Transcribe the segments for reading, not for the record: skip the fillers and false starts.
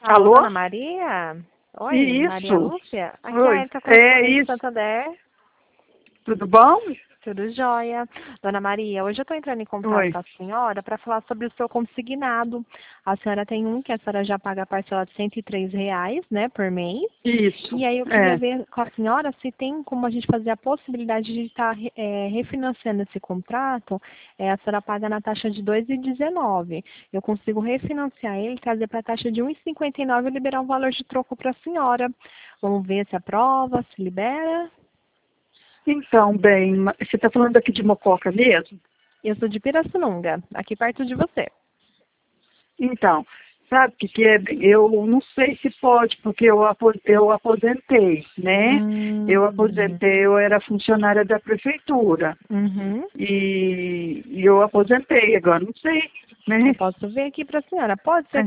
Alô, Alô? Dona Maria? Oi, Maria Isso. Lúcia? Aqui é a Oi. Erika É Consultora de isso. Santander. Tudo bom? Tudo jóia. Dona Maria, hoje eu estou entrando em contato Oi. com a senhora para falar sobre o seu consignado. A senhora tem um que a senhora já paga a parcela de R$ 103, né, por mês. Isso. E aí eu queria É. ver com a senhora se tem como a gente fazer a possibilidade de estar refinanciando esse contrato. A senhora paga na taxa de 2,19. Eu consigo refinanciar ele, trazer para a taxa de 1,59 e liberar um valor de troco para a senhora. Vamos ver se aprova, se libera. Então, bem, você está falando aqui de Mococa mesmo? Eu sou de Pirassununga, aqui perto de você. Então, sabe o que é? Eu não sei se pode, porque eu aposentei, né? Eu Hum. aposentei, eu era funcionária da prefeitura. Uhum. E eu aposentei, agora não sei, Eu né? posso ver aqui para a senhora. Pode ser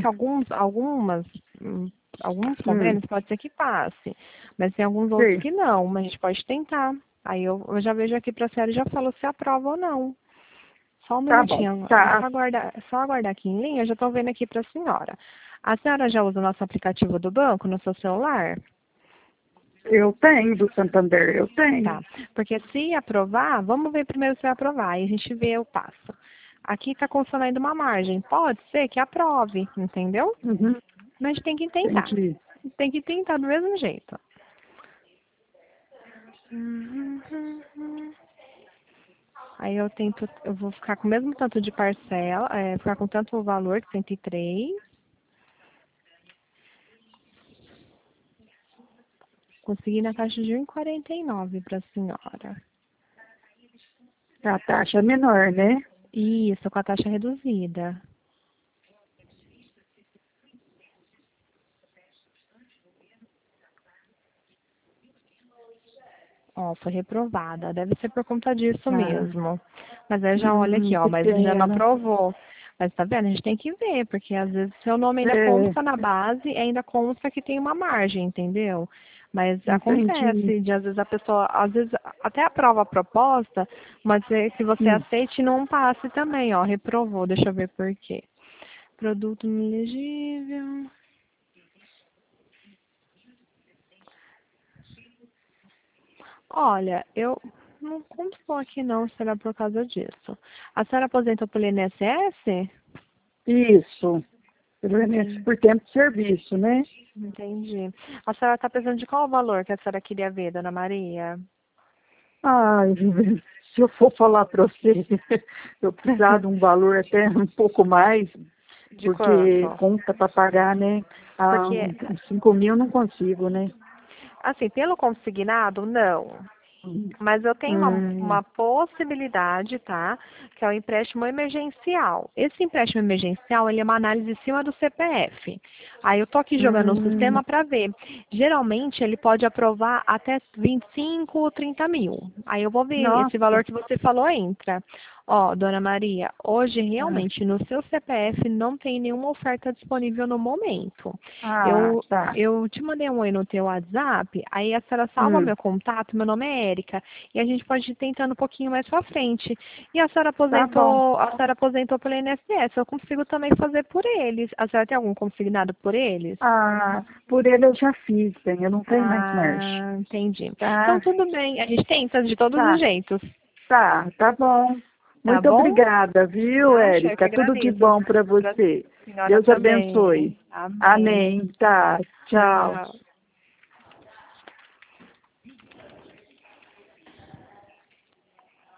É. que alguns Hum, convênios pode ser que passe, mas tem alguns outros sei. que não, mas a gente pode tentar. Aí eu já vejo aqui para a senhora e já falo se aprova ou não. Só um Tá bom. minutinho, Tá. é só aguardar aqui em linha, eu já estou vendo aqui para a senhora. A senhora já usa o nosso aplicativo do banco no seu celular? Eu tenho do Santander, eu tenho. Tá. Porque se aprovar, vamos ver primeiro se vai aprovar, aí a gente vê o passo. Aqui está constando ainda uma margem. Pode ser que aprove, entendeu? Uhum. Mas a gente tem que tentar. Entendi. Tem que tentar do mesmo jeito. Aí eu vou ficar com o mesmo tanto de parcela, ficar com tanto valor, que 103. Consegui na taxa de 1,49 para a senhora. A taxa é menor, né? Isso, com a taxa reduzida. Ó, foi reprovada. Deve ser por conta disso Ah, mesmo. Mas aí já olha aqui, ó, que mas já não pena. aprovou. Mas tá vendo? A gente tem que ver, porque às vezes seu nome ainda É, consta na base e ainda consta que tem uma margem, entendeu? Mas entendi. acontece de às vezes a pessoa, às vezes até aprova a proposta, mas se você Hum. aceite não passe também, ó, reprovou. Deixa eu ver por quê. Produto inelegível. Olha, eu não constou aqui não, será por causa disso. A senhora aposentou pelo INSS? Isso. Pelo menos Entendi. por tempo de serviço, né? Entendi. A senhora está pensando de qual valor que a senhora queria ver, dona Maria? Ai, se eu for falar para você, eu precisar de um valor até um pouco mais, De porque quanto? conta para pagar, né? Ah, Porque, uns 5.000 não consigo, né? assim, pelo consignado, não. Hum, Mas eu tenho hum, uma possibilidade, tá? Que é o empréstimo emergencial. Esse empréstimo emergencial, ele é uma análise em cima do CPF. Aí eu tô aqui jogando no hum, sistema para ver. Geralmente, ele pode aprovar até 25 ou 30 mil. Aí eu vou ver, esse nossa. valor que você falou entra. Ó, dona Maria, hoje Ah, realmente no seu CPF não tem nenhuma oferta disponível no momento. ah, Eu, tá. eu te mandei um oi no teu WhatsApp, aí a senhora salva Hum, meu contato, meu nome é Érica, e a gente pode ir tentando um pouquinho mais pra frente. E tá bom. a senhora aposentou pelo INSS, eu consigo também fazer por eles. A senhora tem algum consignado por eles? Ah, por ele eu já fiz, bem, eu não tenho mais marcha. Ah, entendi. Então Tá, tudo bem, a gente tenta de todos os tá, jeitos, tá bom. tá Muito bom? obrigada, viu, Acha, eu que Érica? Tudo de agradeço. bom para Pra você. senhora Deus também. abençoe. Amém. Amém. Tá, tchau. Tchau.